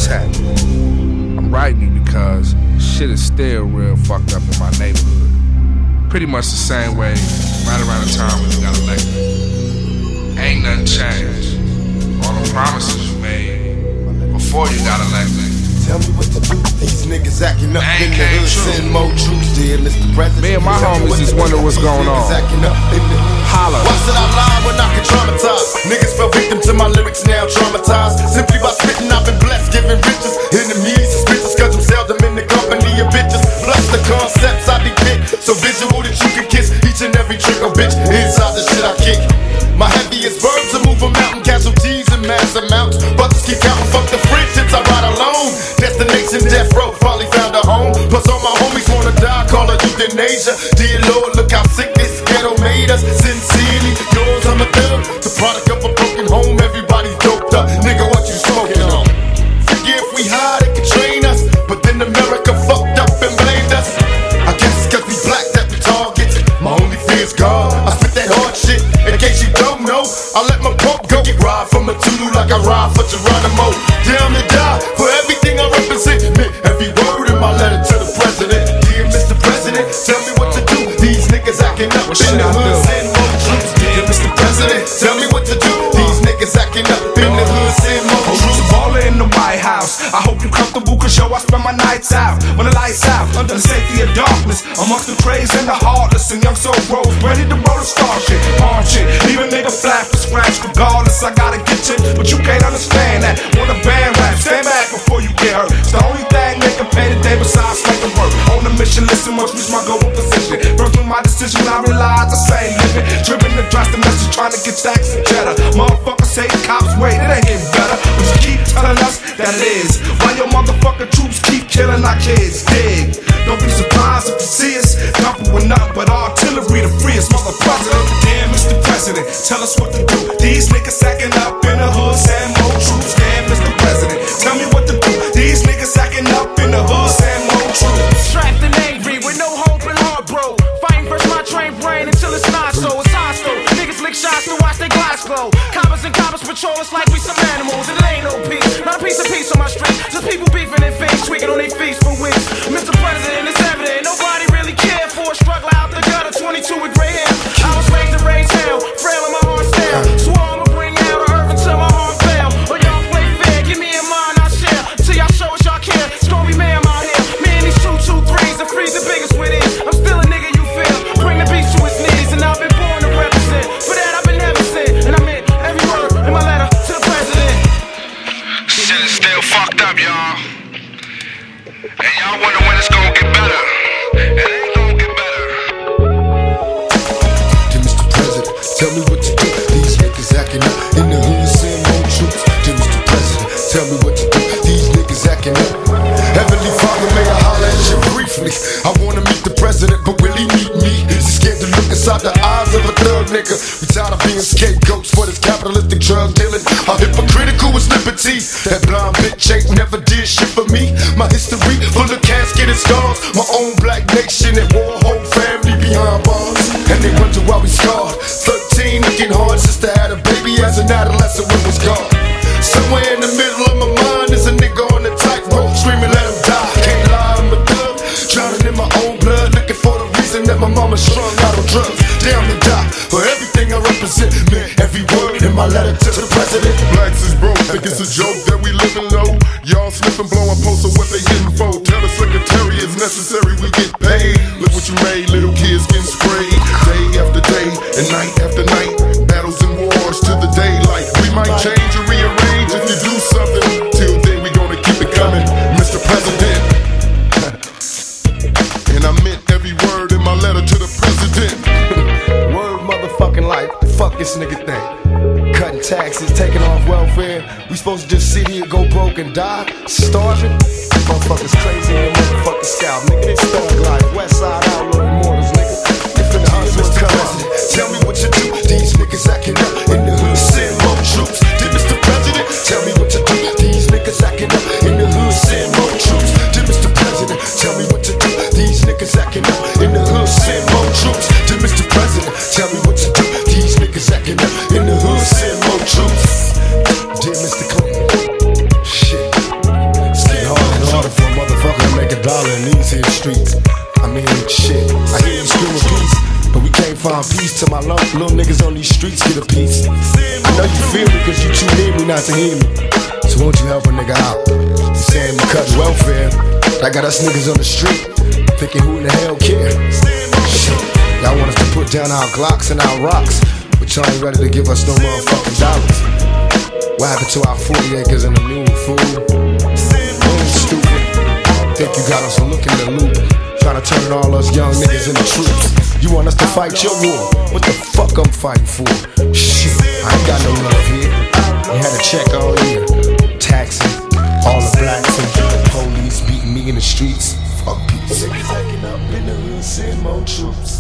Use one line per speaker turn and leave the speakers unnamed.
tap. I'm writing you because shit is still real fucked up in my neighborhood. Pretty much the same way right around the time when you got elected. Ain't nothing changed. All the promises you made before you got elected.
Tell me what to do. These niggas acting up in the hood. Send more troops, dear Mr. President.
Me and my homies just wonder what's going on. Holla.
Why should I lie when I can traumatize? Niggas fell victim to my lyrics, now traumatized. Simply by spitting, I've been blessed, giving riches. Enemies suspicious, cause I'm seldom in the company of bitches. Plus the concepts I depict, so visual that you can kiss each and every trick or bitch inside the shit I kick. My heaviest verbs will move a mountain, casualties in mass amounts. Brothers keep counting, fuck the friendships, I ride alone. Destination death row, finally found a home. Plus all my homies wanna die, call it euthanasia. Dear Lord, look how sick this ghetto made us. Sincerely, yours, I'm a thug. The product of a broken home, everybody's doped up. Nigga, what you smoking on? Forget if we high, they can train us. But then America fucked up and blamed us. I guess it's cause we black that we targets. My only fear is God. I spit that hard shit. In case you don't know, I let my pump go. Get ride from a Tulu like I ride for Geronimo. Down to die for everything I represent. Every word in my letter to the president. Dear Mr. President, tell me what to do. These niggas acting up in the hood, send more troops. Dear Mr. President, tell me what to do. These niggas acting up in the hood, send more troops.
Baller in the White House. I hope you comfortable, cause yo, I spend my nights out. When the lights out, under the safety of darkness, amongst the crazy and the heartless, and young soul bros ready to roll the star shit, arm shit. Leave a nigga flat for scratch, regardless. I gotta get you, but you can't understand that. Want a band rap, stand back before you get hurt. It's the only thing they can pay today besides making work. On the mission, listen, must reach my goal position. First with my decision, I realize I say living. Driven to dress the message, trying to get stacks and cheddar. Motherfuckers say cops wait, it ain't getting better. But you keep telling us that it is. Why your motherfucking troops keep killing our kids? Dig. Don't be surprised if you see us. Couple with nothing but artillery to free us, Mr. President. Damn, Mr. President, tell us what to do. These niggas acting up in the hood, send more troops. Damn, Mr. President, tell me what to do. These niggas acting up in the hood, send more troops.
Strapped and angry with no hope and heart, bro. Fighting versus my trained brain until it's not so. It's hostile. Niggas lick shots to watch their glass glow. Coppers and coppers patrol us like we some animals. And it ain't no peace, not a piece of peace on my street. Just people beefing and face tweaking on their feet for weeks. Mr. President, it's evident nobody really cared for a struggle out the gutter. 22 with gray hair. I was raised to raise hell, frail in my heart stale. Swore I'ma bring out the earth until my heart fail. Or y'all play fair, give me a mind I share. Till y'all show us y'all care. Story man out here. Me and these 223s, the freeze the biggest with it. I'm still a nigga you feel. Bring the beast to his knees, and I've been born to represent. For that I've been heaven sent, and I meant every word in my letter to the president.
Shit is still fucked up, y'all. And y'all wonder when it's gonna get better. It ain't gonna get better.
Dear Mr. President, tell me what to do. These niggas acting up in the hood, send more troops. Dear Mr. President, tell me what to do. These niggas acting up. Heavenly Father, may I holler at you briefly. I wanna meet the president, but will he meet me? Is he scared to look inside the eyes of a thug nigga? We tired of being scapegoats for this capitalistic drug dealing. How hypocritical is liberty? That blind bitch ain't never did shit for me. My history full of casket and scars. My own black nation at war, whole family behind bars. And they wonder why we scarred. 13 looking hard, sister had a baby as an adolescent when was gone. Somewhere in the middle of my mind is a nigga on the tightrope screaming let him die. Can't lie, I'm a thug, drowning in my own blood, looking for the reason that my mama strung out on drugs. Down to die for everything I represent, man, every word in my letter to the president.
Blacks is broke, think it's a joke that we living low. Y'all slipping, blowing posts of what they getting for. Tell the secretary it's necessary, we get paid. Look what you made, little kids getting sprayed. Day after day and night after night. Battles and wars to the daylight. We might change or rearrange if you do something. Till then we gonna keep it coming, Mr. President. And I meant every word in my letter to the president.
Word motherfucking life, fuck this nigga thing. Cutting taxes, taking off welfare. We supposed to just sit here, go broke and die? Starving? Motherfuckers crazy in the motherfucking scalp. Nigga, this thug life, west side outlaw immortals, nigga. If in the hustle is coming, tell me what you do. These niggas acting up in the hood, send more troops. Dear Mr. President, tell me what to do. These niggas acting up in the hood, send more troops. Dear Mr. President, tell me what to do. These niggas acting up in the hood, send more troops. Dear Mr. President, tell me what to do. These niggas acting up in the hood, send more troops. Dear Mr. Clinton, shit. Peace to my little niggas on these streets, get a piece. I know you feel me cause you too near me not to hear me. So won't you help a nigga out? You saying we cut welfare, that got us niggas on the street thinking who in the hell care? Shit, y'all want us to put down our Glocks and our rocks, but y'all ain't ready to give us no motherfucking dollars. What happened to our 40 acres and the mule, fool? Stupid. Think you got us looking the loop, trying to turn all us young niggas into troops. You want us to fight your war? What the fuck I'm fighting for? Shit, I ain't got no love here. You had to check all year. Taxing, all the blacks and the police beating me in the streets. Fuck peace. Niggas acting up in the hood, send more troops.